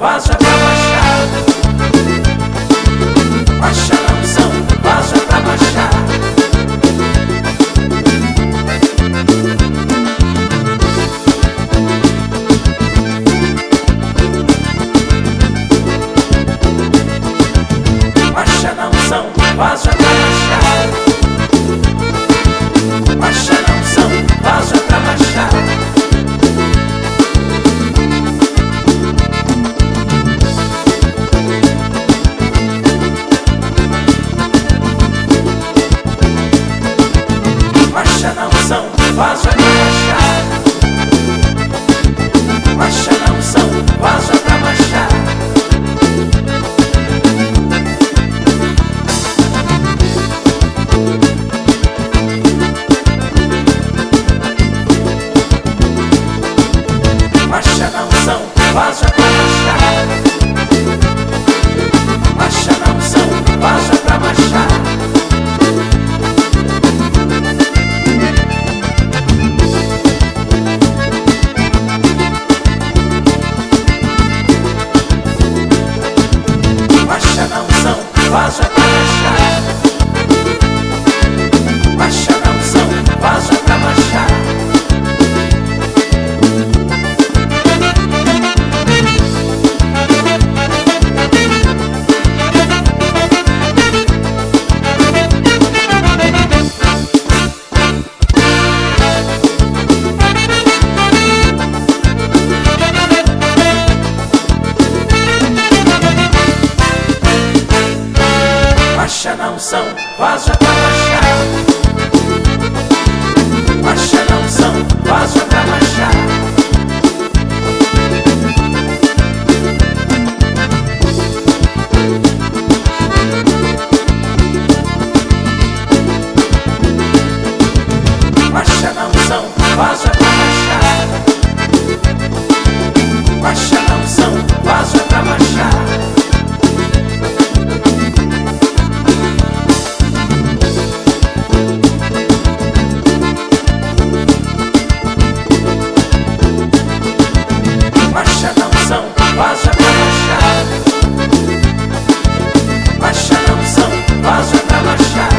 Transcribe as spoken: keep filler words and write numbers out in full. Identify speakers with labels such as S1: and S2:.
S1: vaza pra baixar. Baixa na unção, vaza pra baixar. Baixa na unção, vaza pra baixar. Baixa na unção, vaza pra baixar. Baixa na unção, vaza pra baixar. Baixa na unção, vaza pra baixar. Baixa na unção, vaza pra baixar. Baixa na unção, vaza pra baixar. Baixa na unção, vaza pra baixar. Baixa na unção, vaza pra baixar. Baixa na unção, vaza pra baixar. Baixa na unção, vaza pra baixar. Baixa na unção, vaza pra baixar. Baixa na unção, vaza pra baixar. Baixa na unção, vaza pra baixar. Baixa na unção, vaza pra baixar.